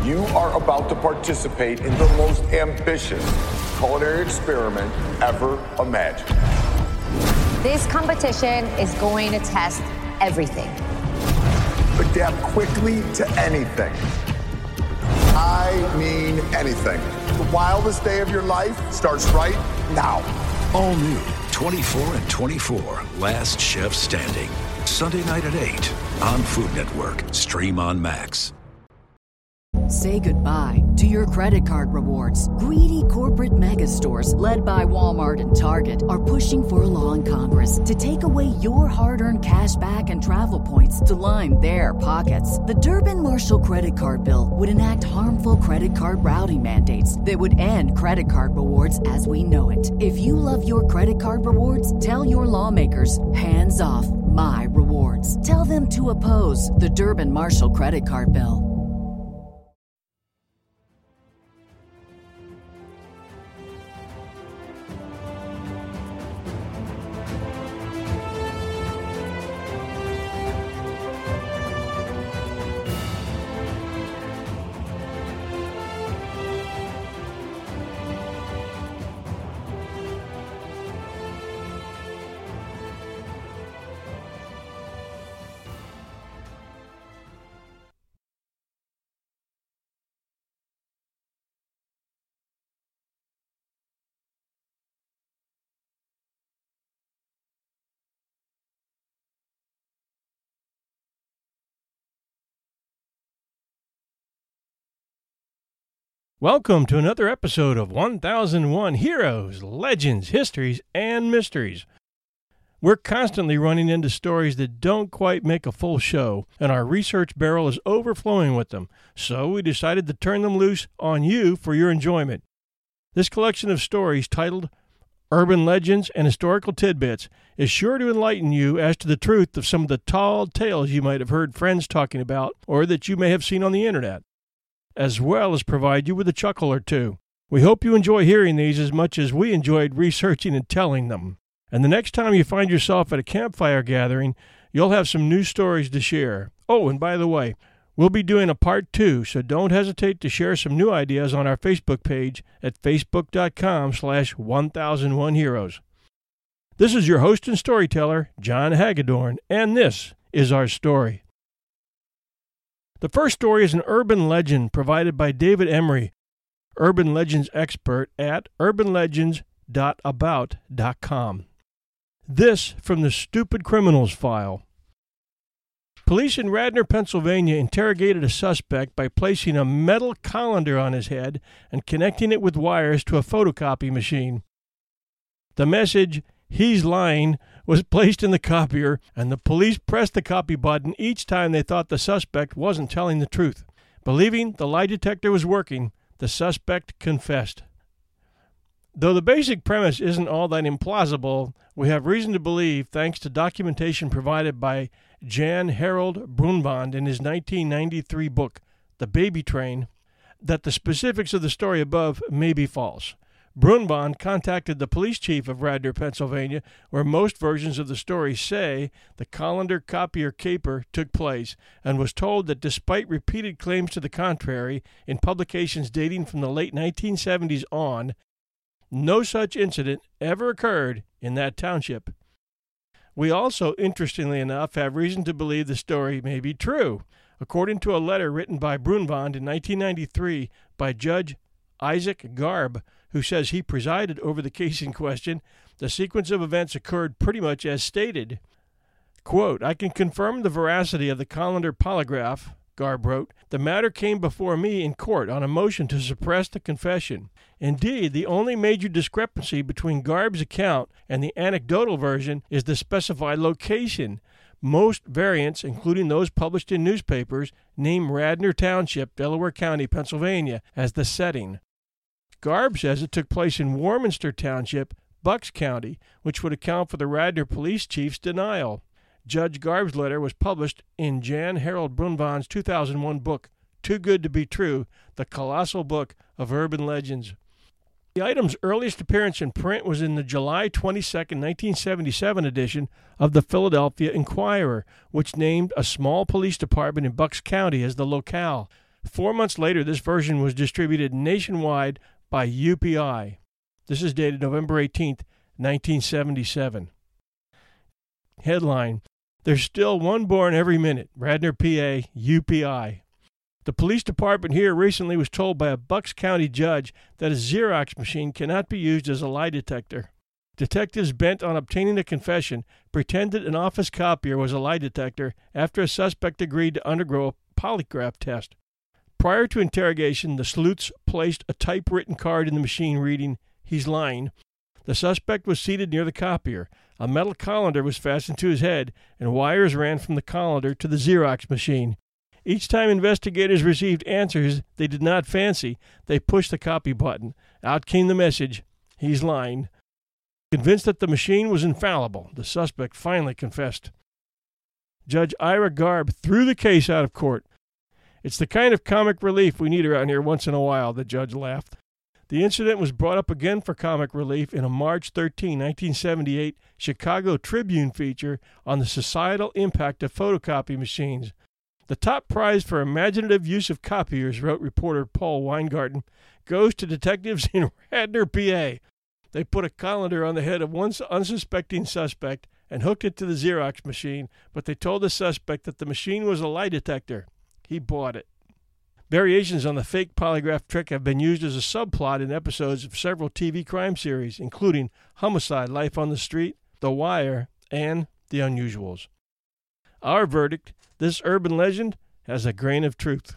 You are about to participate in the most ambitious culinary experiment ever imagined. This competition is going to test everything. Adapt quickly to anything. I mean anything. The wildest day of your life starts right now. All new 24 and 24, Last Chef Standing. Sunday night at 8 on Food Network. Stream on Max. Say goodbye to your credit card rewards. Greedy corporate mega stores, led by Walmart and Target, are pushing for a law in Congress to take away your hard-earned cash back and travel points to line their pockets. The Durbin-Marshall credit card bill would enact harmful credit card routing mandates that would end credit card rewards as we know it. If you love your credit card rewards, tell your lawmakers, hands off my rewards. Tell them to oppose the Durbin-Marshall credit card bill. Welcome to another episode of 1001 Heroes, Legends, Histories, and Mysteries. We're constantly running into stories that don't quite make a full show, and our research barrel is overflowing with them, so we decided to turn them loose on you for your enjoyment. This collection of stories, titled Urban Legends and Historical Tidbits, is sure to enlighten you as to the truth of some of the tall tales you might have heard friends talking about or that you may have seen on the internet, as well as provide you with a chuckle or two. We hope you enjoy hearing these as much as we enjoyed researching and telling them. And the next time you find yourself at a campfire gathering, you'll have some new stories to share. Oh, and by the way, we'll be doing a part 2, so don't hesitate to share some new ideas on our Facebook page at facebook.com/1001heroes. This is your host and storyteller, John Hagedorn, and this is our story. The first story is an urban legend provided by David Emery, urban legends expert at urbanlegends.about.com. This from the Stupid Criminals file. Police in Radnor, Pennsylvania interrogated a suspect by placing a metal colander on his head and connecting it with wires to a photocopy machine. The message, "He's lying," was placed in the copier, and the police pressed the copy button each time they thought the suspect wasn't telling the truth. Believing the lie detector was working, the suspect confessed. Though the basic premise isn't all that implausible, we have reason to believe, thanks to documentation provided by Jan Harold Brunband in his 1993 book, The Baby Train, that the specifics of the story above may be false. Brunband contacted the police chief of Radnor, Pennsylvania, where most versions of the story say the colander copier caper took place, and was told that despite repeated claims to the contrary in publications dating from the late 1970s on, no such incident ever occurred in that township. We also, interestingly enough, have reason to believe the story may be true. According to a letter written by Brunband in 1993 by Judge Isaac Garb, who says he presided over the case in question, the sequence of events occurred pretty much as stated. Quote, "I can confirm the veracity of the colander polygraph," Garb wrote. "The matter came before me in court on a motion to suppress the confession. Indeed, the only major discrepancy between Garb's account and the anecdotal version is the specified location. Most variants, including those published in newspapers, name Radnor Township, Delaware County, Pennsylvania, as the setting. Garb says it took place in Warminster Township, Bucks County, which would account for the Radnor police chief's denial." Judge Garb's letter was published in Jan Harold Brunband's 2001 book, Too Good to Be True, the colossal book of urban legends. The item's earliest appearance in print was in the July 22, 1977 edition of the Philadelphia Inquirer, which named a small police department in Bucks County as the locale. 4 months later, this version was distributed nationwide by UPI. This is dated November 18th, 1977. Headline: There's still one born every minute. Radnor, PA, UPI. The police department here recently was told by a Bucks County judge that a Xerox machine cannot be used as a lie detector. Detectives bent on obtaining a confession pretended an office copier was a lie detector after a suspect agreed to undergo a polygraph test. Prior to interrogation, the sleuths placed a typewritten card in the machine reading, "He's lying." The suspect was seated near the copier. A metal colander was fastened to his head, and wires ran from the colander to the Xerox machine. Each time investigators received answers they did not fancy, they pushed the copy button. Out came the message, "He's lying." Convinced that the machine was infallible, the suspect finally confessed. Judge Ira Garb threw the case out of court. "It's the kind of comic relief we need around here once in a while," the judge laughed. The incident was brought up again for comic relief in a March 13, 1978 Chicago Tribune feature on the societal impact of photocopy machines. "The top prize for imaginative use of copiers," wrote reporter Paul Weingarten, "goes to detectives in Radnor, PA. They put a colander on the head of one unsuspecting suspect and hooked it to the Xerox machine, but they told the suspect that the machine was a lie detector. He bought it." Variations on the fake polygraph trick have been used as a subplot in episodes of several TV crime series, including Homicide: Life on the Street, The Wire, and The Unusuals. Our verdict: this urban legend has a grain of truth.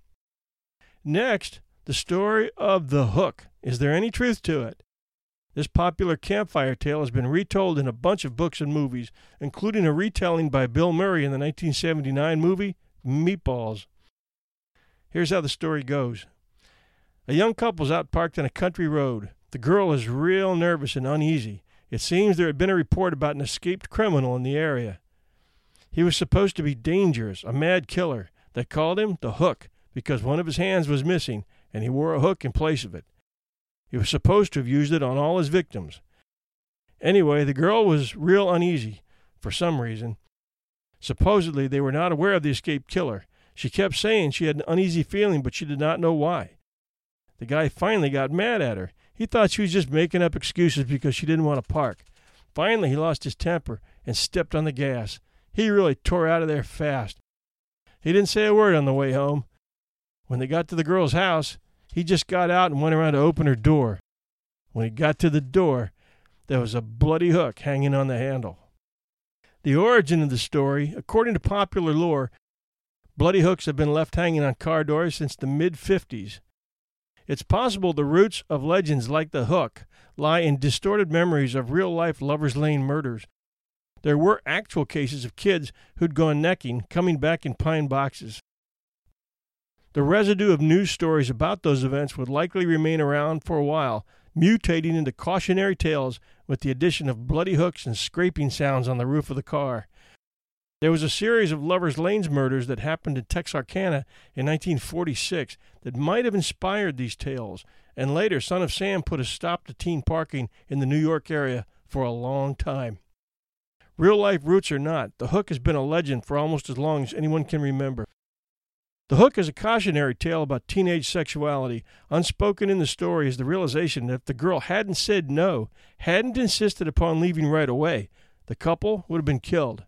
Next, the story of The Hook. Is there any truth to it? This popular campfire tale has been retold in a bunch of books and movies, including a retelling by Bill Murray in the 1979 movie Meatballs. Here's how the story goes. A young couple's out parked on a country road. The girl is real nervous and uneasy. It seems there had been a report about an escaped criminal in the area. He was supposed to be dangerous, a mad killer. They called him the Hook because one of his hands was missing and he wore a hook in place of it. He was supposed to have used it on all his victims. Anyway, the girl was real uneasy for some reason. Supposedly, they were not aware of the escaped killer. She kept saying she had an uneasy feeling, but she did not know why. The guy finally got mad at her. He thought she was just making up excuses because she didn't want to park. Finally, he lost his temper and stepped on the gas. He really tore out of there fast. He didn't say a word on the way home. When they got to the girl's house, he just got out and went around to open her door. When he got to the door, there was a bloody hook hanging on the handle. The origin of the story, according to popular lore, bloody hooks have been left hanging on car doors since the mid-50s. It's possible the roots of legends like the Hook lie in distorted memories of real-life Lover's Lane murders. There were actual cases of kids who'd gone necking, coming back in pine boxes. The residue of news stories about those events would likely remain around for a while, mutating into cautionary tales with the addition of bloody hooks and scraping sounds on the roof of the car. There was a series of Lover's Lanes murders that happened in Texarkana in 1946 that might have inspired these tales, and later Son of Sam put a stop to teen parking in the New York area for a long time. Real-life roots or not, the Hook has been a legend for almost as long as anyone can remember. The Hook is a cautionary tale about teenage sexuality. Unspoken in the story is the realization that if the girl hadn't said no, hadn't insisted upon leaving right away, the couple would have been killed.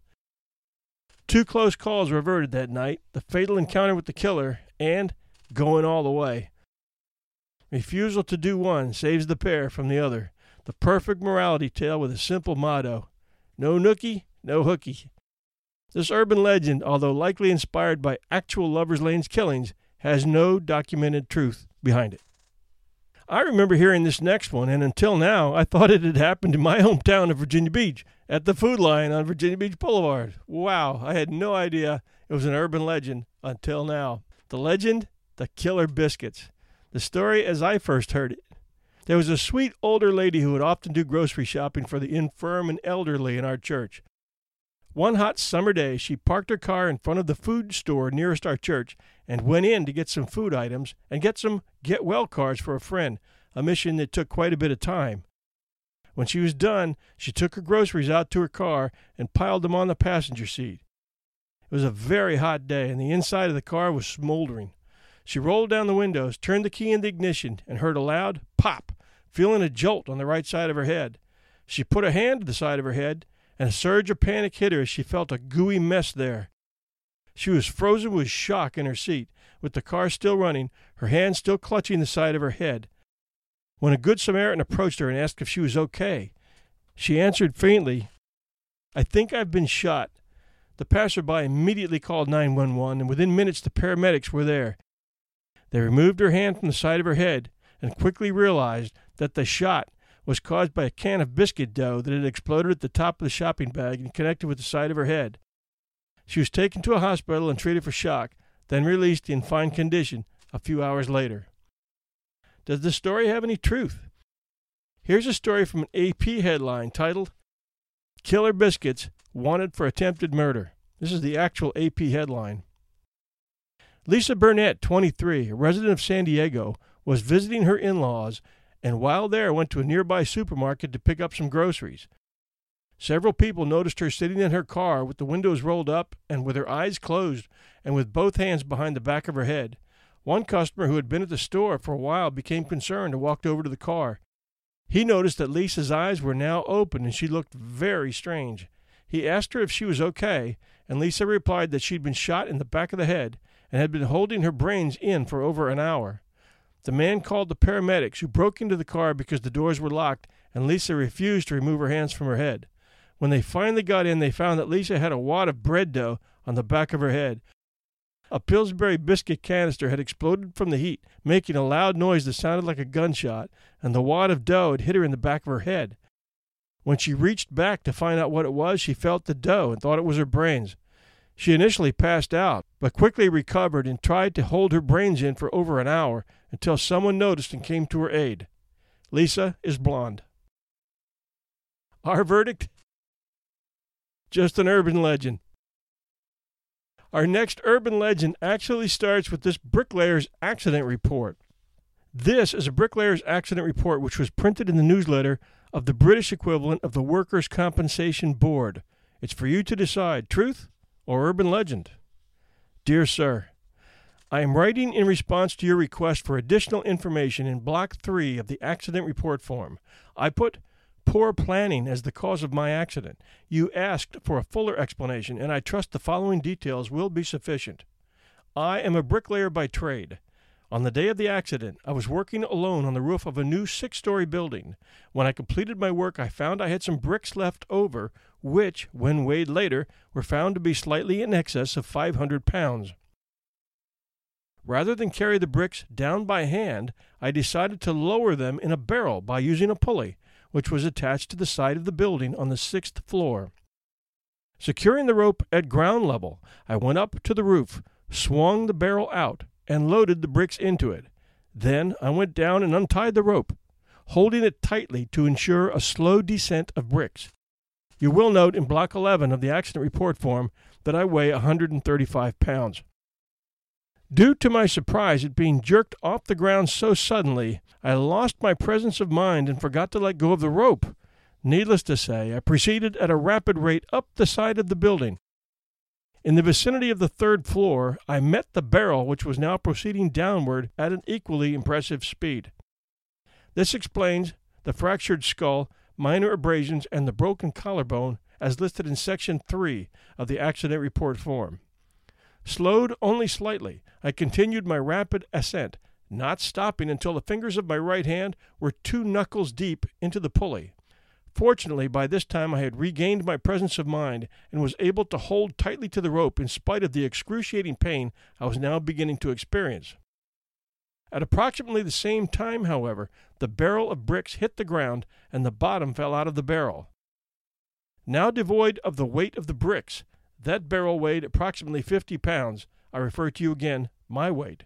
2 close calls were averted that night, the fatal encounter with the killer, and going all the way. Refusal to do one saves the pair from the other. The perfect morality tale with a simple motto: no nookie, no hooky. This urban legend, although likely inspired by actual Lover's Lane's killings, has no documented truth behind it. I remember hearing this next one, and until now, I thought it had happened in my hometown of Virginia Beach, at the Food Lion on Virginia Beach Boulevard. Wow, I had no idea it was an urban legend until now. The legend, the Killer Biscuits. The story as I first heard it. There was a sweet older lady who would often do grocery shopping for the infirm and elderly in our church. One hot summer day, she parked her car in front of the food store nearest our church and went in to get some food items and get some get-well cards for a friend, a mission that took quite a bit of time. When she was done, she took her groceries out to her car and piled them on the passenger seat. It was a very hot day, and the inside of the car was smoldering. She rolled down the windows, turned the key in the ignition, and heard a loud pop, feeling a jolt on the right side of her head. She put a hand to the side of her head, and a surge of panic hit her as she felt a gooey mess there. She was frozen with shock in her seat, with the car still running, her hand still clutching the side of her head. When a good Samaritan approached her and asked if she was okay, she answered faintly, "I think I've been shot." The passerby immediately called 911, and within minutes the paramedics were there. They removed her hand from the side of her head and quickly realized that the shot was caused by a can of biscuit dough that had exploded at the top of the shopping bag and connected with the side of her head. She was taken to a hospital and treated for shock, then released in fine condition a few hours later. Does this story have any truth? Here's a story from an AP headline titled, "Killer Biscuits Wanted for Attempted Murder." This is the actual AP headline. Lisa Burnett, 23, a resident of San Diego, was visiting her in-laws and while there went to a nearby supermarket to pick up some groceries. Several people noticed her sitting in her car with the windows rolled up and with her eyes closed and with both hands behind the back of her head. One customer who had been at the store for a while became concerned and walked over to the car. He noticed that Lisa's eyes were now open and she looked very strange. He asked her if she was okay, and Lisa replied that she'd been shot in the back of the head and had been holding her brains in for over an hour. The man called the paramedics, who broke into the car because the doors were locked, and Lisa refused to remove her hands from her head. When they finally got in, they found that Lisa had a wad of bread dough on the back of her head. A Pillsbury biscuit canister had exploded from the heat, making a loud noise that sounded like a gunshot, and the wad of dough had hit her in the back of her head. When she reached back to find out what it was, she felt the dough and thought it was her brains. She initially passed out, but quickly recovered and tried to hold her brains in for over an hour until someone noticed and came to her aid. Lisa is blonde. Our verdict? Just an urban legend. Our next urban legend actually starts with this bricklayer's accident report. This is a bricklayer's accident report which was printed in the newsletter of the British equivalent of the Workers' Compensation Board. It's for you to decide, truth or urban legend. Dear Sir, I am writing in response to your request for additional information in Block 3 of the accident report form. I put poor planning as the cause of my accident. You asked for a fuller explanation, and I trust the following details will be sufficient. I am a bricklayer by trade. On the day of the accident, I was working alone on the roof of a new 6-story building. When I completed my work, I found I had some bricks left over, which, when weighed later, were found to be slightly in excess of 500 pounds. Rather than carry the bricks down by hand, I decided to lower them in a barrel by using a pulley, which was attached to the side of the building on the 6th floor. Securing the rope at ground level, I went up to the roof, swung the barrel out, and loaded the bricks into it. Then I went down and untied the rope, holding it tightly to ensure a slow descent of bricks. You will note in Block 11 of the accident report form that I weigh 135 pounds. Due to my surprise at being jerked off the ground so suddenly, I lost my presence of mind and forgot to let go of the rope. Needless to say, I proceeded at a rapid rate up the side of the building. In the vicinity of the 3rd floor, I met the barrel, which was now proceeding downward at an equally impressive speed. This explains the fractured skull, minor abrasions, and the broken collarbone as listed in Section 3 of the accident report form. Slowed only slightly, I continued my rapid ascent, not stopping until the fingers of my right hand were 2 knuckles deep into the pulley. Fortunately, by this time I had regained my presence of mind and was able to hold tightly to the rope in spite of the excruciating pain I was now beginning to experience. At approximately the same time, however, the barrel of bricks hit the ground and the bottom fell out of the barrel. Now devoid of the weight of the bricks, that barrel weighed approximately 50 pounds. I refer to you again, my weight.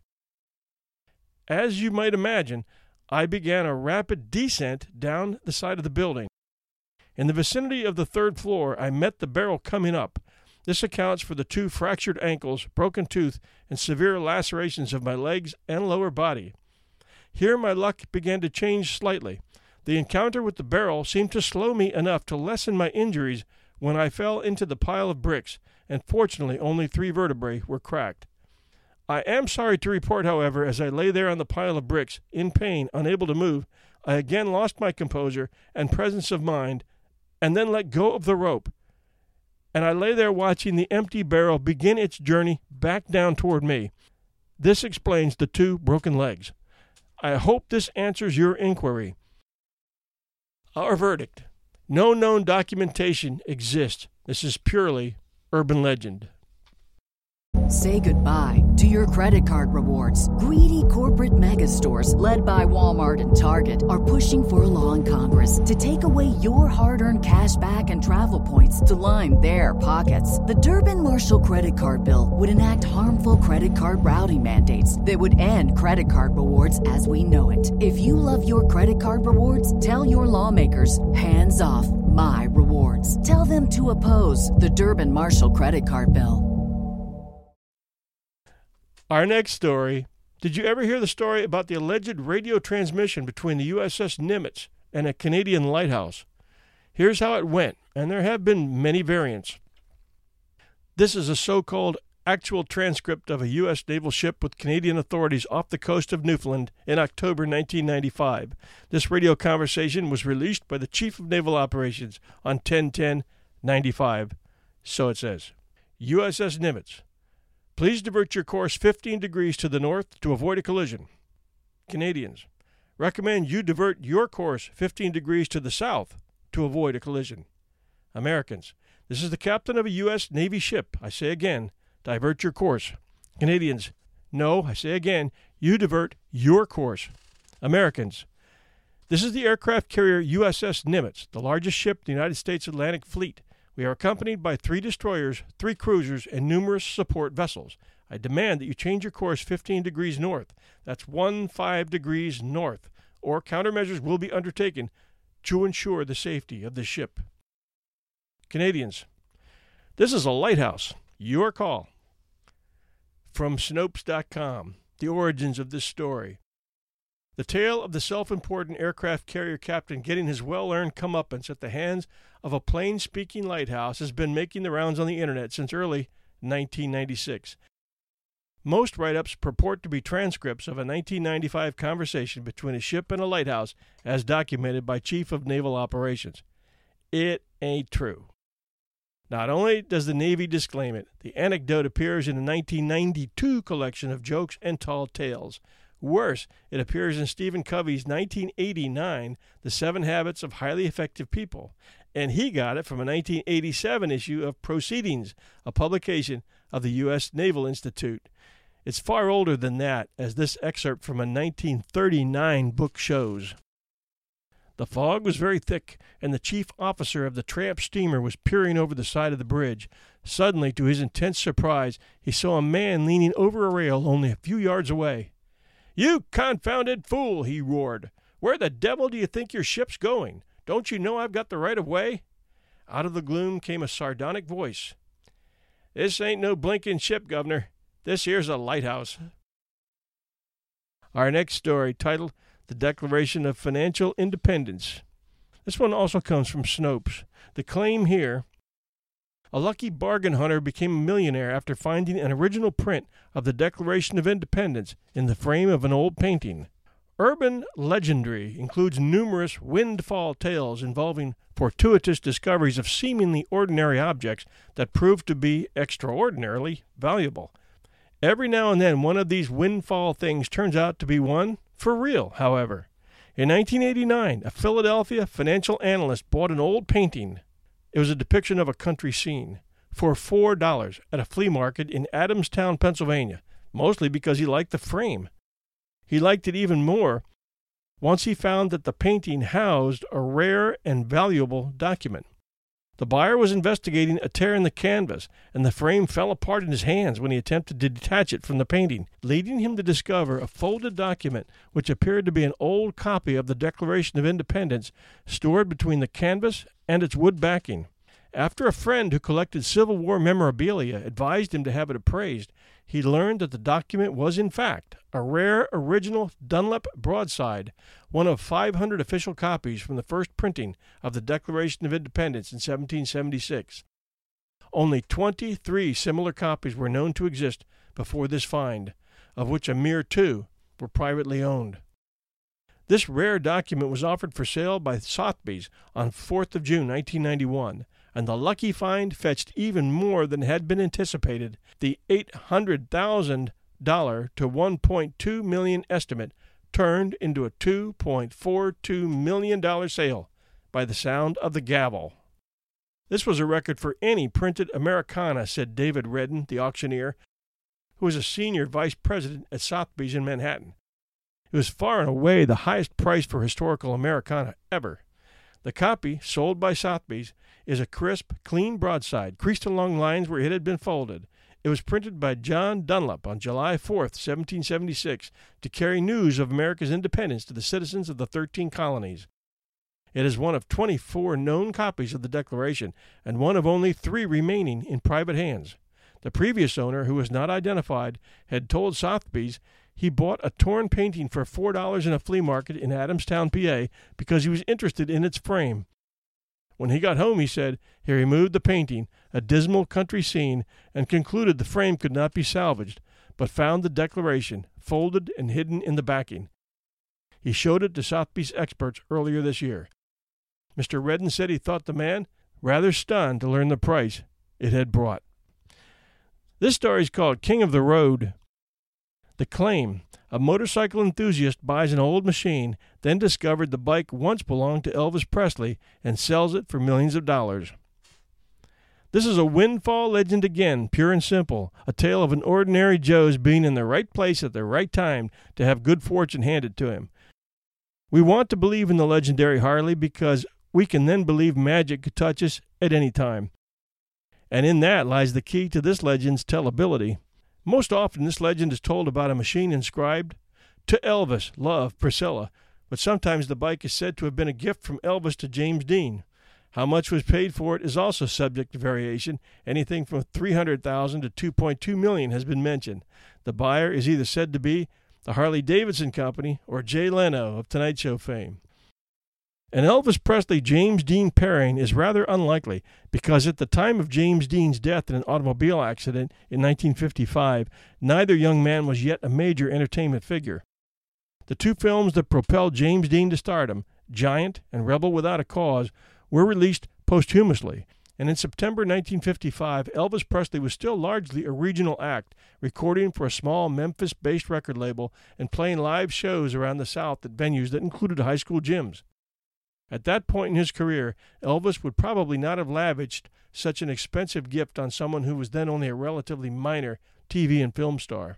As you might imagine, I began a rapid descent down the side of the building. In the vicinity of the 3rd floor, I met the barrel coming up. This accounts for the 2 fractured ankles, broken tooth, and severe lacerations of my legs and lower body. Here my luck began to change slightly. The encounter with the barrel seemed to slow me enough to lessen my injuries when I fell into the pile of bricks, and fortunately only 3 vertebrae were cracked. I am sorry to report, however, as I lay there on the pile of bricks, in pain, unable to move, I again lost my composure and presence of mind, and then let go of the rope. And I lay there watching the empty barrel begin its journey back down toward me. This explains the 2 broken legs. I hope this answers your inquiry. Our verdict: no known documentation exists. This is purely urban legend. Say goodbye to your credit card rewards. Greedy corporate mega stores, led by Walmart and Target, are pushing for a law in Congress to take away your hard-earned cash back and travel points to line their pockets. The Durbin-Marshall credit card bill would enact harmful credit card routing mandates that would end credit card rewards as we know it. If you love your credit card rewards, tell your lawmakers, hands off my rewards. Tell them to oppose the Durbin-Marshall credit card bill. Our next story. Did you ever hear the story about the alleged radio transmission between the USS Nimitz and a Canadian lighthouse? Here's how it went, and there have been many variants. This is a so-called actual transcript of a U.S. naval ship with Canadian authorities off the coast of Newfoundland in October 1995. This radio conversation was released by the Chief of Naval Operations on 10/10/95. So it says, USS Nimitz. Please divert your course 15 degrees to the north to avoid a collision. Canadians. Recommend you divert your course 15 degrees to the south to avoid a collision. Americans. This is the captain of a U.S. Navy ship. I say again, divert your course. Canadians. No, I say again, you divert your course. Americans. This is the aircraft carrier USS Nimitz, the largest ship in the United States Atlantic Fleet. We are accompanied by 3 destroyers, 3 cruisers, and numerous support vessels. I demand that you change your course 15 degrees north. That's 15 degrees north, or countermeasures will be undertaken to ensure the safety of the ship. Canadians. This is a lighthouse. Your call. From Snopes.com, the origins of this story. The tale of the self-important aircraft carrier captain getting his well-earned comeuppance at the hands of a plain-speaking lighthouse has been making the rounds on the internet since early 1996. Most write-ups purport to be transcripts of a 1995 conversation between a ship and a lighthouse as documented by Chief of Naval Operations. It ain't true. Not only does the Navy disclaim it, the anecdote appears in a 1992 collection of jokes and tall tales. Worse, it appears in Stephen Covey's 1989 The 7 Habits of Highly Effective People, and he got it from a 1987 issue of Proceedings, a publication of the U.S. Naval Institute. It's far older than that, as this excerpt from a 1939 book shows. The fog was very thick, and the chief officer of the tramp steamer was peering over the side of the bridge. Suddenly, to his intense surprise, he saw a man leaning over a rail only a few yards away. "You confounded fool!" he roared. "Where the devil do you think your ship's going? Don't you know I've got the right of way?" Out of the gloom came a sardonic voice. "This ain't no blinking ship, Governor. This here's a lighthouse." Our next story, titled The Declaration of Financial Independence. This one also comes from Snopes. The claim here: a lucky bargain hunter became a millionaire after finding an original print of the Declaration of Independence in the frame of an old painting. Urban legendary includes numerous windfall tales involving fortuitous discoveries of seemingly ordinary objects that prove to be extraordinarily valuable. Every now and then one of these windfall things turns out to be one for real, however. In 1989, a Philadelphia financial analyst bought an old painting. It was a depiction of a country scene for $4 at a flea market in Adamstown, Pennsylvania, mostly because he liked the frame. He liked it even more once he found that the painting housed a rare and valuable document. The buyer was investigating a tear in the canvas, and the frame fell apart in his hands when he attempted to detach it from the painting, leading him to discover a folded document which appeared to be an old copy of the Declaration of Independence stored between the canvas and its wood backing. After a friend who collected Civil War memorabilia advised him to have it appraised, he learned that the document was, in fact, a rare original Dunlop broadside, one of 500 official copies from the first printing of the Declaration of Independence in 1776. Only 23 similar copies were known to exist before this find, of which a mere 2 were privately owned. This rare document was offered for sale by Sotheby's on 4th of June, 1991, and the lucky find fetched even more than had been anticipated. The $800,000 to $1.2 million estimate turned into a $2.42 million sale by the sound of the gavel. This was a record for any printed Americana, said David Redden, the auctioneer, who was a senior vice president at Sotheby's in Manhattan. It was far and away the highest price for historical Americana ever. The copy, sold by Sotheby's, is a crisp, clean broadside, creased along lines where it had been folded. It was printed by John Dunlap on July 4th, 1776, to carry news of America's independence to the citizens of the 13 colonies. It is one of 24 known copies of the Declaration, and one of only 3 remaining in private hands. The previous owner, who was not identified, had told Sotheby's he bought a torn painting for $4 in a flea market in Adamstown, PA, because he was interested in its frame. When he got home, he said, he removed the painting, a dismal country scene, and concluded the frame could not be salvaged, but found the Declaration folded and hidden in the backing. He showed it to Sotheby's experts earlier this year. Mr. Redden said he thought the man rather stunned to learn the price it had brought. This story is called King of the Road. The claim: a motorcycle enthusiast buys an old machine, then discovered the bike once belonged to Elvis Presley and sells it for millions of dollars. This is a windfall legend again, pure and simple, a tale of an ordinary Joe's being in the right place at the right time to have good fortune handed to him. We want to believe in the legendary Harley because we can then believe magic could touch us at any time. And in that lies the key to this legend's tellability. Most often this legend is told about a machine inscribed, "To Elvis, love, Priscilla," but sometimes the bike is said to have been a gift from Elvis to James Dean. How much was paid for it is also subject to variation. Anything from $300,000 to $2.2 million has been mentioned. The buyer is either said to be the Harley-Davidson Company or Jay Leno of Tonight Show fame. An Elvis Presley-James Dean pairing is rather unlikely because at the time of James Dean's death in an automobile accident in 1955, neither young man was yet a major entertainment figure. The 2 films that propelled James Dean to stardom, Giant and Rebel Without a Cause, were released posthumously, and in September 1955, Elvis Presley was still largely a regional act, recording for a small Memphis-based record label and playing live shows around the South at venues that included high school gyms. At that point in his career, Elvis would probably not have lavished such an expensive gift on someone who was then only a relatively minor TV and film star.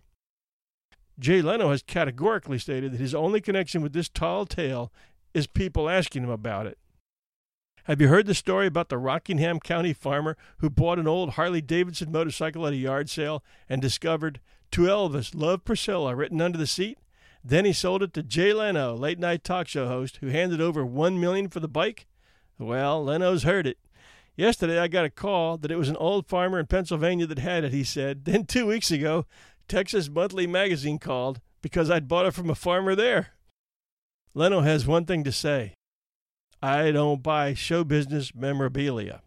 Jay Leno has categorically stated that his only connection with this tall tale is people asking him about it. Have you heard the story about the Rockingham County farmer who bought an old Harley-Davidson motorcycle at a yard sale and discovered, "To Elvis, love, Priscilla," written under the seat? Then he sold it to Jay Leno, late-night talk show host, who handed over $1 million for the bike? Well, Leno's heard it. Yesterday I got a call that it was an old farmer in Pennsylvania that had it, he said. Then 2 weeks ago, Texas Monthly Magazine called because I'd bought it from a farmer there. Leno has one thing to say: I don't buy show business memorabilia.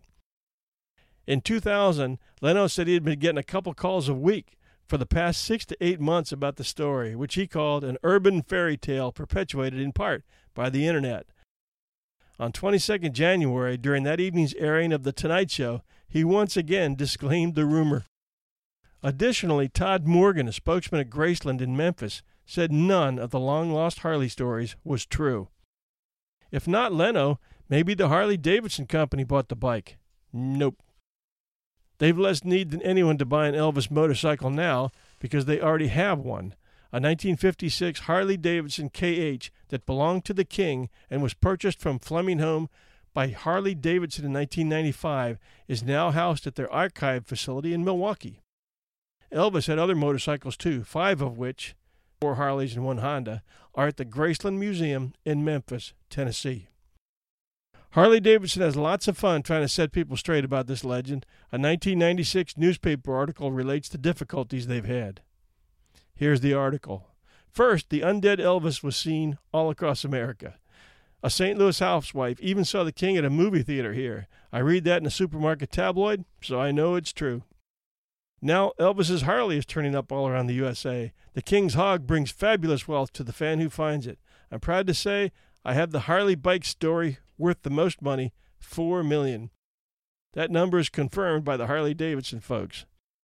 In 2000, Leno said he had been getting a couple calls a week for the past 6 to 8 months about the story, which he called an urban fairy tale perpetuated in part by the Internet. On 22nd January, during that evening's airing of The Tonight Show, he once again disclaimed the rumor. Additionally, Todd Morgan, a spokesman at Graceland in Memphis, said none of the long-lost Harley stories was true. If not Leno, maybe the Harley-Davidson Company bought the bike. Nope. They've less need than anyone to buy an Elvis motorcycle now because they already have one, a 1956 Harley-Davidson KH that belonged to the King and was purchased from Fleming Home by Harley-Davidson in 1995, is now housed at their archive facility in Milwaukee. Elvis had other motorcycles too, 5 of which, 4 Harleys and 1 Honda, are at the Graceland Museum in Memphis, Tennessee. Harley-Davidson has lots of fun trying to set people straight about this legend. A 1996 newspaper article relates the difficulties they've had. Here's the article. First, the undead Elvis was seen all across America. A St. Louis housewife even saw the King at a movie theater here. I read that in a supermarket tabloid, so I know it's true. Now Elvis's Harley is turning up all around the USA. The King's Hog brings fabulous wealth to the fan who finds it. I'm proud to say I have the Harley bike story worth the most money, $4 million. That number is confirmed by the Harley-Davidson folks.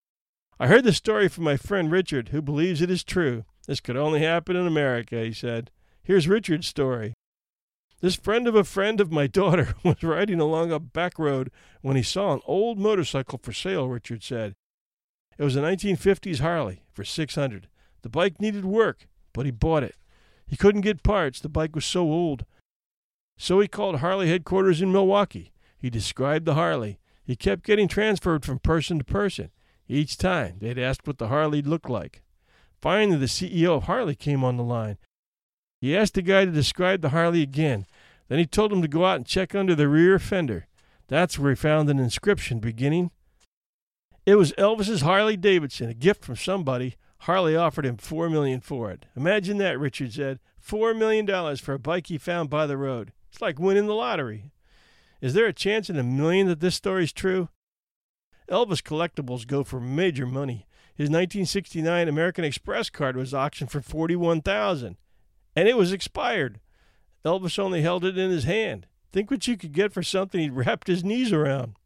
I heard the story from my friend Richard, who believes it is true. This could only happen in America, he said. Here's Richard's story. This friend of my daughter was riding along a back road when he saw an old motorcycle for sale, Richard said. It was a 1950s Harley for $600. The bike needed work, but he bought it. He couldn't get parts. The bike was so old. So he called Harley headquarters in Milwaukee. He described the Harley. He kept getting transferred from person to person. Each time, they'd asked what the Harley looked like. Finally, the CEO of Harley came on the line. He asked the guy to describe the Harley again. Then he told him to go out and check under the rear fender. That's where he found an inscription beginning. It was Elvis's Harley-Davidson, a gift from somebody. Harley offered him $4 million for it. Imagine that, Richard said. $4 million for a bike he found by the road. It's like winning the lottery. Is there a chance in a million that this story's true? Elvis collectibles go for major money. His 1969 American Express card was auctioned for $41,000, and it was expired. Elvis only held it in his hand. Think what you could get for something he'd wrapped his knees around.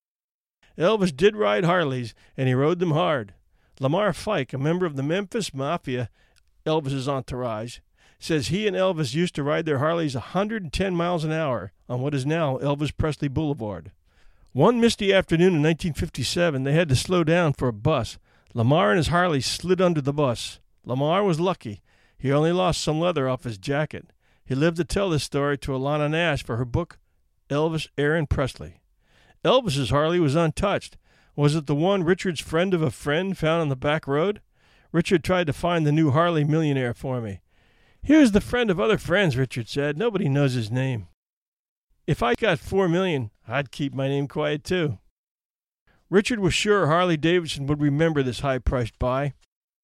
Elvis did ride Harleys, and he rode them hard. Lamar Fike, a member of the Memphis Mafia, Elvis's entourage, says he and Elvis used to ride their Harleys 110 miles an hour on what is now Elvis Presley Boulevard. One misty afternoon in 1957, they had to slow down for a bus. Lamar and his Harley slid under the bus. Lamar was lucky. He only lost some leather off his jacket. He lived to tell this story to Alana Nash for her book, Elvis Aaron Presley. Elvis's Harley was untouched. Was it the one Richard's friend of a friend found on the back road? Richard tried to find the new Harley millionaire for me. Here's the friend of other friends, Richard said. Nobody knows his name. If I got $4 million, I'd keep my name quiet too. Richard was sure Harley-Davidson would remember this high-priced buy.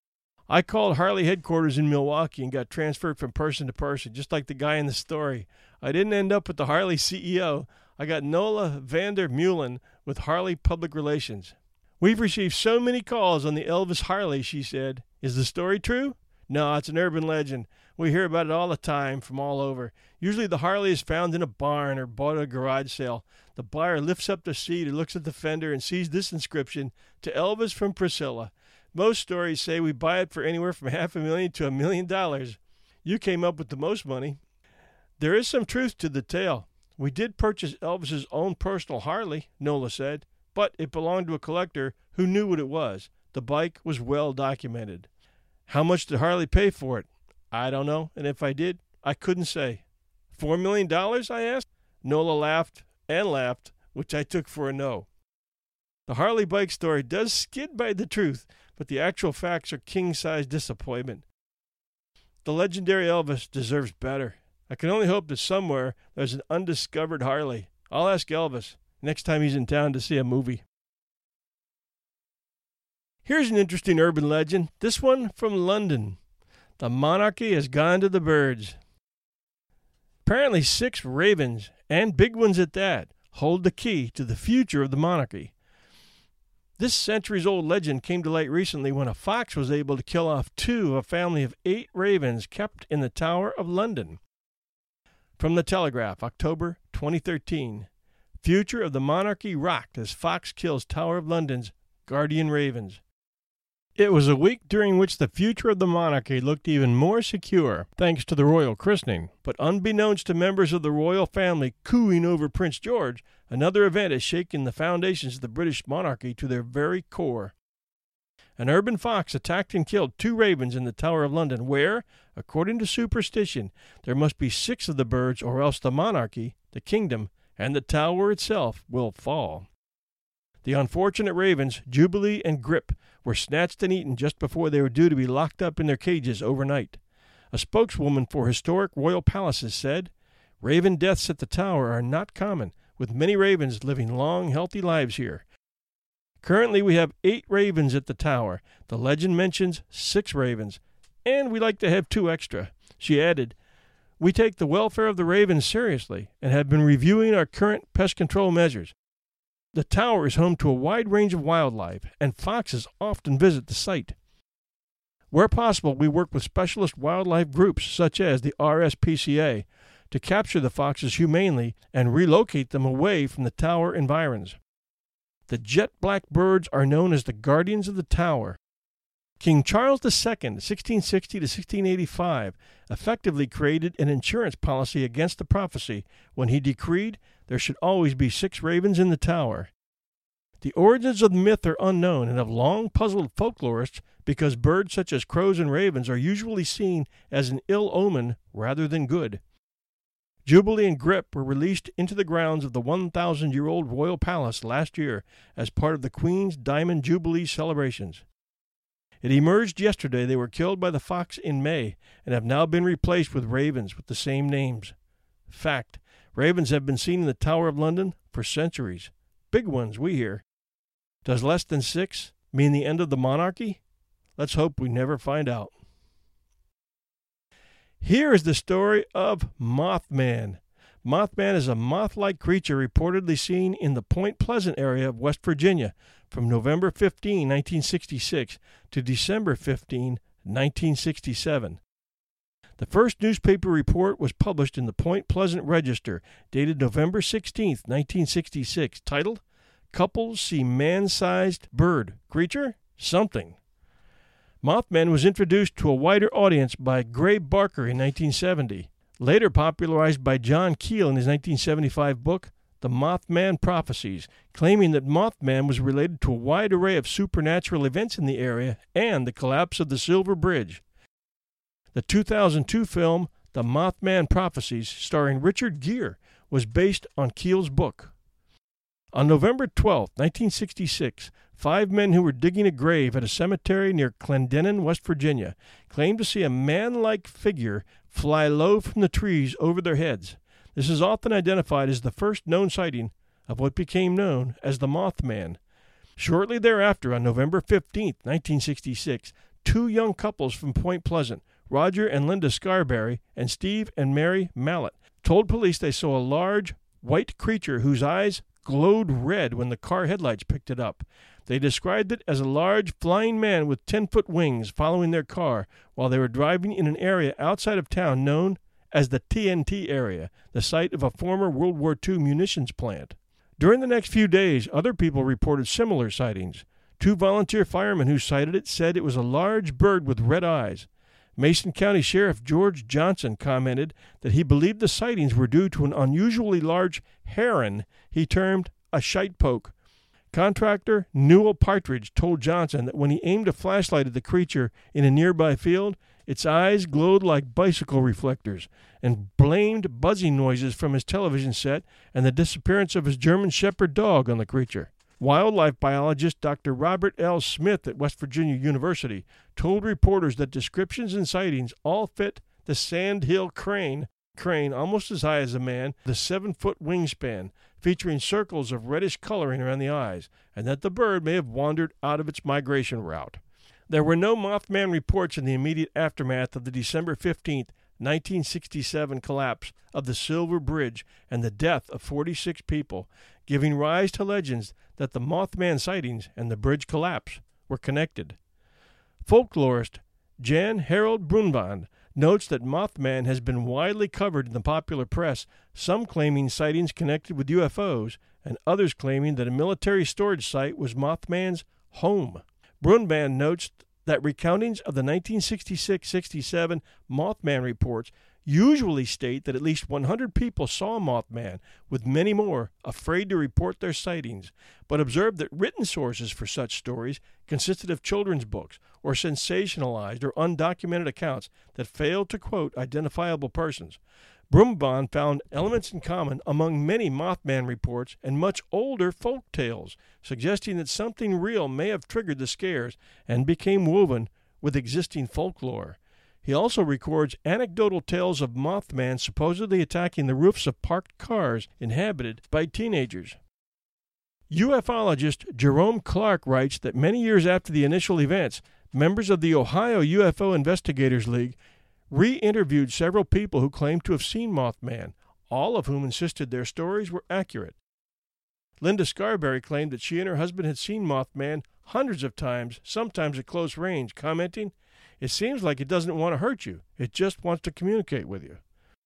I called Harley headquarters in Milwaukee and got transferred from person to person, just like the guy in the story. I didn't end up with the Harley CEO. I got Nola Vander Meulen with Harley Public Relations. We've received so many calls on the Elvis Harley, she said. Is the story true? No, it's an urban legend. We hear about it all the time from all over. Usually the Harley is found in a barn or bought at a garage sale. The buyer lifts up the seat or looks at the fender and sees this inscription, to Elvis from Priscilla. Most stories say we buy it for anywhere from $500,000 to $1 million. You came up with the most money. There is some truth to the tale. We did purchase Elvis's own personal Harley, Nola said, but it belonged to a collector who knew what it was. The bike was well documented. How much did Harley pay for it? I don't know, and if I did, I couldn't say. $4 million, I asked? Nola laughed and laughed, which I took for a no. The Harley bike story does skid by the truth, but the actual facts are king-size disappointment. The legendary Elvis deserves better. I can only hope that somewhere there's an undiscovered Harley. I'll ask Elvis next time he's in town to see a movie. Here's an interesting urban legend, this one from London. The monarchy has gone to the birds. Apparently 6 ravens, and big ones at that, hold the key to the future of the monarchy. This centuries-old legend came to light recently when a fox was able to kill off 2 of a family of 8 ravens kept in the Tower of London. From the Telegraph, October 2013. Future of the monarchy rocked as fox kills Tower of London's guardian ravens. It was a week during which the future of the monarchy looked even more secure, thanks to the royal christening. But unbeknownst to members of the royal family cooing over Prince George, another event has shaken the foundations of the British monarchy to their very core. An urban fox attacked and killed 2 ravens in the Tower of London, where, according to superstition, there must be 6 of the birds, or else the monarchy, the kingdom, and the tower itself will fall. The unfortunate ravens, Jubilee and Grip, were snatched and eaten just before they were due to be locked up in their cages overnight. A spokeswoman for historic royal palaces said, "Raven deaths at the tower are not common, with many ravens living long, healthy lives here. Currently we have 8 ravens at the tower. The legend mentions 6 ravens, and we like to have 2 extra." She added, "We take the welfare of the ravens seriously and have been reviewing our current pest control measures. The tower is home to a wide range of wildlife, and foxes often visit the site. Where possible, we work with specialist wildlife groups such as the RSPCA to capture the foxes humanely and relocate them away from the tower environs. The jet black birds are known as the guardians of the tower. King Charles II, 1660 to 1685, effectively created an insurance policy against the prophecy when he decreed there should always be 6 ravens in the tower. The origins of the myth are unknown and have long puzzled folklorists because birds such as crows and ravens are usually seen as an ill omen rather than good. Jubilee and Grip were released into the grounds of the 1,000-year-old royal palace last year as part of the Queen's Diamond Jubilee celebrations. It emerged yesterday they were killed by the fox in May and have now been replaced with ravens with the same names. Fact, ravens have been seen in the Tower of London for centuries. Big ones, we hear. Does less than 6 mean the end of the monarchy? Let's hope we never find out. Here is the story of Mothman. Mothman is a moth-like creature reportedly seen in the Point Pleasant area of West Virginia from November 15, 1966 to December 15, 1967. The first newspaper report was published in the Point Pleasant Register, dated November 16, 1966, titled, "Couples See Man-Sized Bird. Creature? Something." Mothman was introduced to a wider audience by Gray Barker in 1970, later popularized by John Keel in his 1975 book, The Mothman Prophecies, claiming that Mothman was related to a wide array of supernatural events in the area and the collapse of the Silver Bridge. The 2002 film, The Mothman Prophecies, starring Richard Gere, was based on Keel's book. On November 12, 1966, 5 men who were digging a grave at a cemetery near Clendenin, West Virginia, claimed to see a man-like figure fly low from the trees over their heads. This is often identified as the first known sighting of what became known as the Mothman. Shortly thereafter, on November 15, 1966, 2 young couples from Point Pleasant, Roger and Linda Scarberry and Steve and Mary Mallett, told police they saw a large, white creature whose eyes glowed red when the car headlights picked it up. They described it as a large flying man with 10-foot wings following their car while they were driving in an area outside of town known as the TNT area, the site of a former World War II munitions plant. During the next few days, other people reported similar sightings. 2 volunteer firemen who sighted it said it was a large bird with red eyes. Mason County Sheriff George Johnson commented that he believed the sightings were due to an unusually large heron he termed a shitepoke. Contractor Newell Partridge told Johnson that when he aimed a flashlight at the creature in a nearby field, its eyes glowed like bicycle reflectors, and blamed buzzing noises from his television set and the disappearance of his German Shepherd dog on the creature. Wildlife biologist Dr. Robert L. Smith at West Virginia University told reporters that descriptions and sightings all fit the sandhill crane almost as high as a man, the 7-foot wingspan, featuring circles of reddish coloring around the eyes, and that the bird may have wandered out of its migration route. There were no Mothman reports in the immediate aftermath of the December 15, 1967 collapse of the Silver Bridge and the death of 46 people, giving rise to legends that the Mothman sightings and the bridge collapse were connected. Folklorist Jan Harold Brunband notes that Mothman has been widely covered in the popular press, some claiming sightings connected with UFOs, and others claiming that a military storage site was Mothman's home. Brunband notes that recountings of the 1966-67 Mothman reports usually state that at least 100 people saw Mothman, with many more afraid to report their sightings, but observed that written sources for such stories consisted of children's books or sensationalized or undocumented accounts that failed to quote identifiable persons. Brunband found elements in common among many Mothman reports and much older folk tales, suggesting that something real may have triggered the scares and became woven with existing folklore. He also records anecdotal tales of Mothman supposedly attacking the roofs of parked cars inhabited by teenagers. UFOlogist Jerome Clark writes that many years after the initial events, members of the Ohio UFO Investigators League re-interviewed several people who claimed to have seen Mothman, all of whom insisted their stories were accurate. Linda Scarberry claimed that she and her husband had seen Mothman hundreds of times, sometimes at close range, commenting, "It seems like it doesn't want to hurt you. It just wants to communicate with you."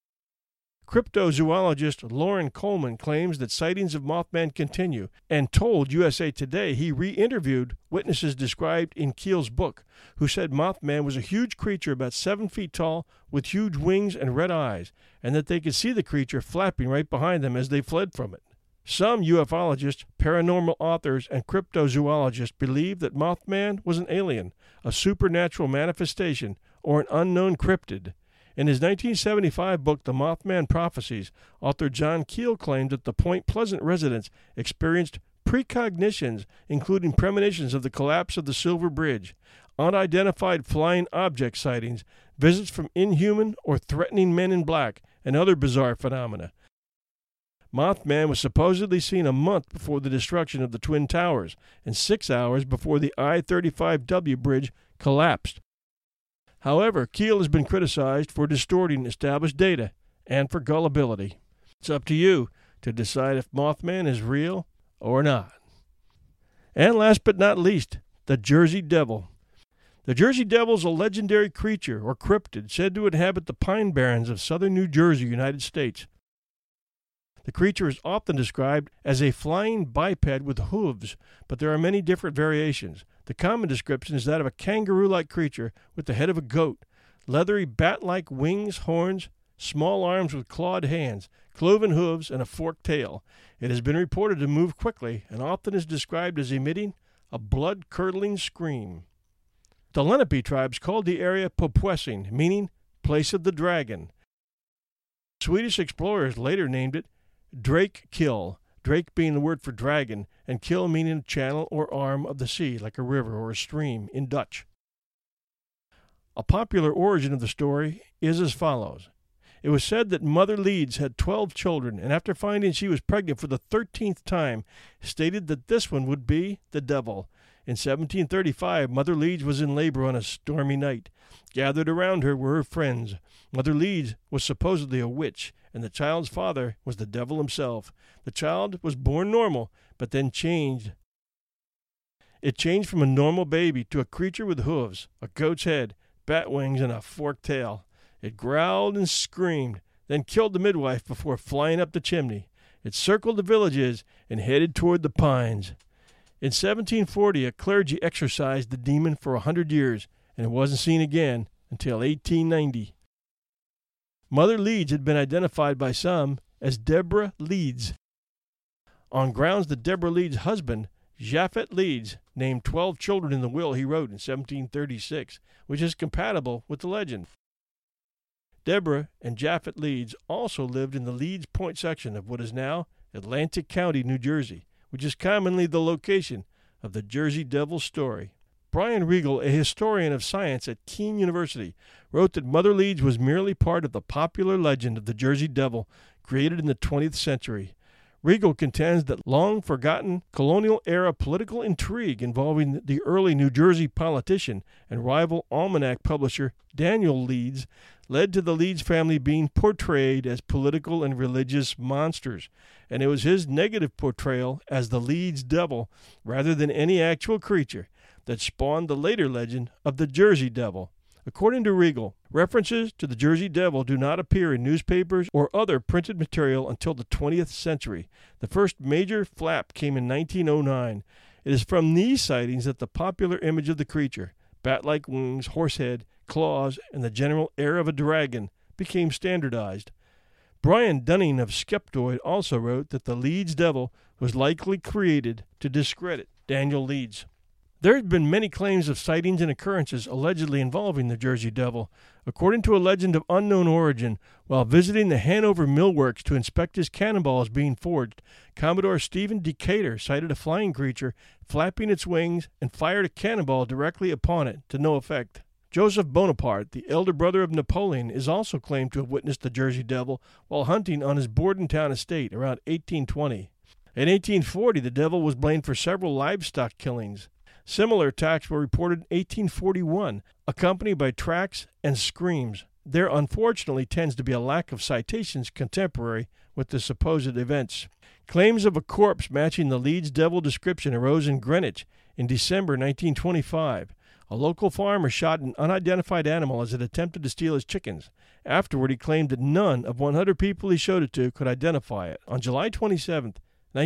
Cryptozoologist Loren Coleman claims that sightings of Mothman continue and told USA Today he re-interviewed witnesses described in Keel's book, who said Mothman was a huge creature about 7 feet tall with huge wings and red eyes, and that they could see the creature flapping right behind them as they fled from it. Some ufologists, paranormal authors, and cryptozoologists believe that Mothman was an alien, a supernatural manifestation, or an unknown cryptid. In his 1975 book, The Mothman Prophecies, author John Keel claimed that the Point Pleasant residents experienced precognitions, including premonitions of the collapse of the Silver Bridge, unidentified flying object sightings, visits from inhuman or threatening men in black, and other bizarre phenomena. Mothman was supposedly seen a month before the destruction of the Twin Towers and 6 hours before the I-35W bridge collapsed. However, Keel has been criticized for distorting established data and for gullibility. It's up to you to decide if Mothman is real or not. And last but not least, the Jersey Devil. The Jersey Devil is a legendary creature or cryptid said to inhabit the Pine Barrens of southern New Jersey, United States. The creature is often described as a flying biped with hooves, but there are many different variations. The common description is that of a kangaroo-like creature with the head of a goat, leathery bat-like wings, horns, small arms with clawed hands, cloven hooves, and a forked tail. It has been reported to move quickly and often is described as emitting a blood-curdling scream. The Lenape tribes called the area Popwessing, meaning place of the dragon. Swedish explorers later named it Drake Kill, Drake being the word for dragon, and kill meaning a channel or arm of the sea, like a river or a stream in Dutch. A popular origin of the story is as follows. It was said that Mother Leeds had 12 children, and after finding she was pregnant for the 13th time, stated that this one would be the devil. In 1735, Mother Leeds was in labor on a stormy night. Gathered around her were her friends. Mother Leeds was supposedly a witch, and the child's father was the devil himself. The child was born normal, but then changed. It changed from a normal baby to a creature with hooves, a goat's head, bat wings, and a forked tail. It growled and screamed, then killed the midwife before flying up the chimney. It circled the villages and headed toward the pines. In 1740, a clergy exorcised the demon for 100 years, and it wasn't seen again until 1890. Mother Leeds had been identified by some as Deborah Leeds, on grounds that Deborah Leeds' husband, Japhet Leeds, named 12 children in the will he wrote in 1736, which is compatible with the legend. Deborah and Japhet Leeds also lived in the Leeds Point section of what is now Atlantic County, New Jersey, which is commonly the location of the Jersey Devil story. Brian Regal, a historian of science at Keene University, wrote that Mother Leeds was merely part of the popular legend of the Jersey Devil created in the 20th century. Regal contends that long-forgotten colonial-era political intrigue involving the early New Jersey politician and rival almanac publisher Daniel Leeds led to the Leeds family being portrayed as political and religious monsters, and it was his negative portrayal as the Leeds Devil, rather than any actual creature, that spawned the later legend of the Jersey Devil. According to Regal, references to the Jersey Devil do not appear in newspapers or other printed material until the 20th century. The first major flap came in 1909. It is from these sightings that the popular image of the creature, bat-like wings, horse head, claws, and the general air of a dragon, became standardized. Brian Dunning of Skeptoid also wrote that the Leeds Devil was likely created to discredit Daniel Leeds. There have been many claims of sightings and occurrences allegedly involving the Jersey Devil. According to a legend of unknown origin, while visiting the Hanover Mill Works to inspect his cannonballs being forged, Commodore Stephen Decatur sighted a flying creature flapping its wings and fired a cannonball directly upon it, to no effect. Joseph Bonaparte, the elder brother of Napoleon, is also claimed to have witnessed the Jersey Devil while hunting on his Bordentown estate around 1820. In 1840, the devil was blamed for several livestock killings. Similar attacks were reported in 1841, accompanied by tracks and screams. there unfortunately tends to be a lack of citations contemporary with the supposed events. Claims of a corpse matching the Leeds Devil description arose in Greenwich in December 1925. A local farmer shot an unidentified animal as it attempted to steal his chickens. Afterward, he claimed that none of 100 people he showed it to could identify it. On July 27,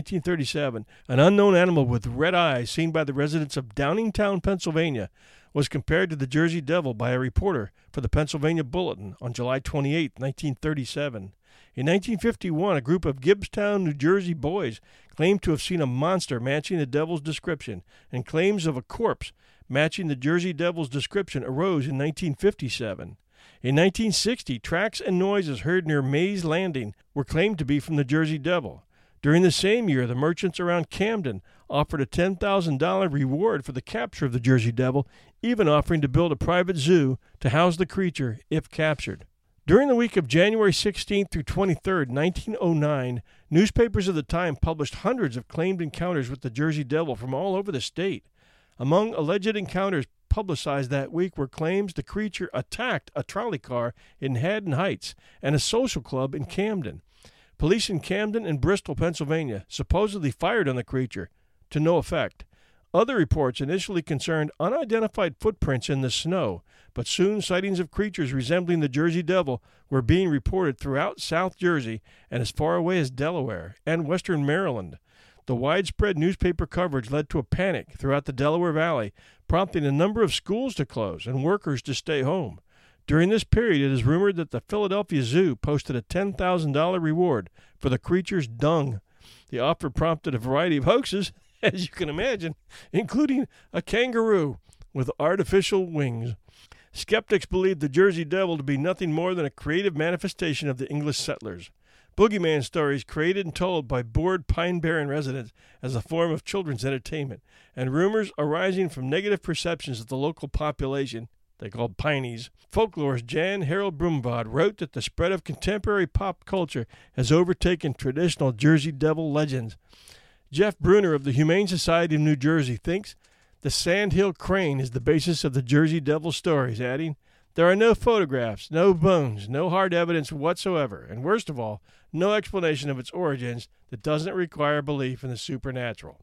1937, an unknown animal with red eyes seen by the residents of Downingtown, Pennsylvania, was compared to the Jersey Devil by a reporter for the Pennsylvania Bulletin on July 28, 1937. In 1951, a group of Gibbstown, New Jersey boys claimed to have seen a monster matching the devil's description, and claims of a corpse matching the Jersey Devil's description arose in 1957. In 1960, tracks and noises heard near Mays Landing were claimed to be from the Jersey Devil. During the same year, the merchants around Camden offered a $10,000 reward for the capture of the Jersey Devil, even offering to build a private zoo to house the creature if captured. During the week of January 16th through 23rd, 1909, newspapers of the time published hundreds of claimed encounters with the Jersey Devil from all over the state. Among alleged encounters publicized that week were claims the creature attacked a trolley car in Haddon Heights and a social club in Camden. Police in Camden and Bristol, Pennsylvania, supposedly fired on the creature, to no effect. Other reports initially concerned unidentified footprints in the snow, but soon sightings of creatures resembling the Jersey Devil were being reported throughout South Jersey and as far away as Delaware and western Maryland. The widespread newspaper coverage led to a panic throughout the Delaware Valley, prompting a number of schools to close and workers to stay home. During this period, it is rumored that the Philadelphia Zoo posted a $10,000 reward for the creature's dung. The offer prompted a variety of hoaxes, as you can imagine, including a kangaroo with artificial wings. Skeptics believed the Jersey Devil to be nothing more than a creative manifestation of the English settlers. Boogeyman stories created and told by bored Pine Barren residents as a form of children's entertainment, and rumors arising from negative perceptions of the local population, they called Pineys. Folklorist Jan Harold Brumvad wrote that the spread of contemporary pop culture has overtaken traditional Jersey Devil legends. Jeff Bruner of the Humane Society of New Jersey thinks the Sandhill Crane is the basis of the Jersey Devil stories, adding, "There are no photographs, no bones, no hard evidence whatsoever, and worst of all, no explanation of its origins that doesn't require belief in the supernatural."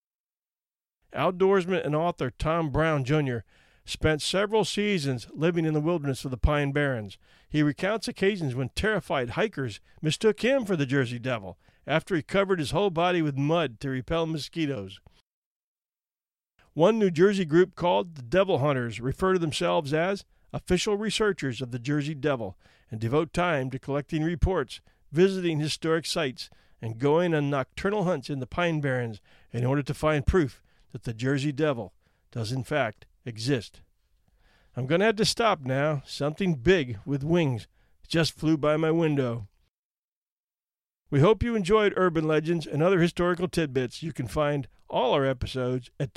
Outdoorsman and author Tom Brown, Jr. spent several seasons living in the wilderness of the Pine Barrens. He recounts occasions when terrified hikers mistook him for the Jersey Devil after he covered his whole body with mud to repel mosquitoes. One New Jersey group called the Devil Hunters refer to themselves as official researchers of the Jersey Devil and devote time to collecting reports, visiting historic sites, and going on nocturnal hunts in the Pine Barrens in order to find proof that the Jersey Devil does in fact exist. I'm going to have to stop now. Something big with wings just flew by my window. We hope you enjoyed Urban Legends and other historical tidbits. You can find all our episodes at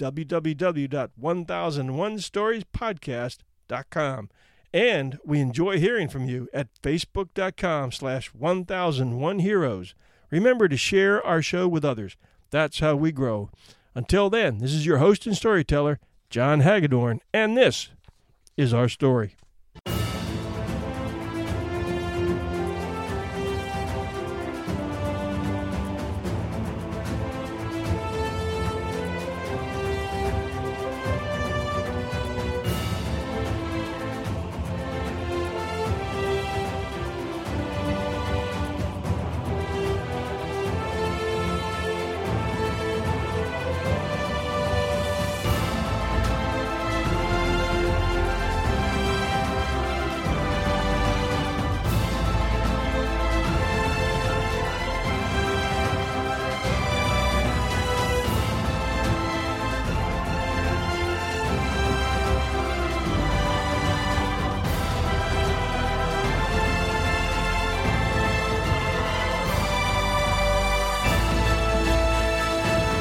www.1001storiespodcast.com. And we enjoy hearing from you at facebook.com/1001heroes. Remember to share our show with others. That's how we grow. Until then, this is your host and storyteller, John Hagedorn, and this is our story.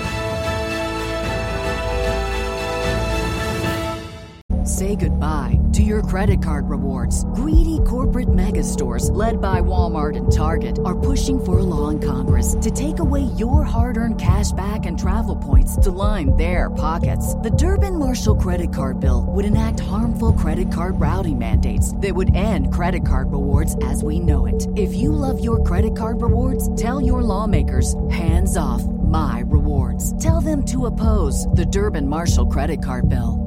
Say goodbye to your credit card rewards. Greedy corporate mega stores, led by Walmart and Target, are pushing for a law in Congress to take away your hard-earned cash back and travel points to line their pockets. The Durbin-Marshall credit card bill would enact harmful credit card routing mandates that would end credit card rewards as we know it. If you love your credit card rewards, tell your lawmakers, hands off my rewards. Tell them to oppose the Durbin-Marshall credit card bill.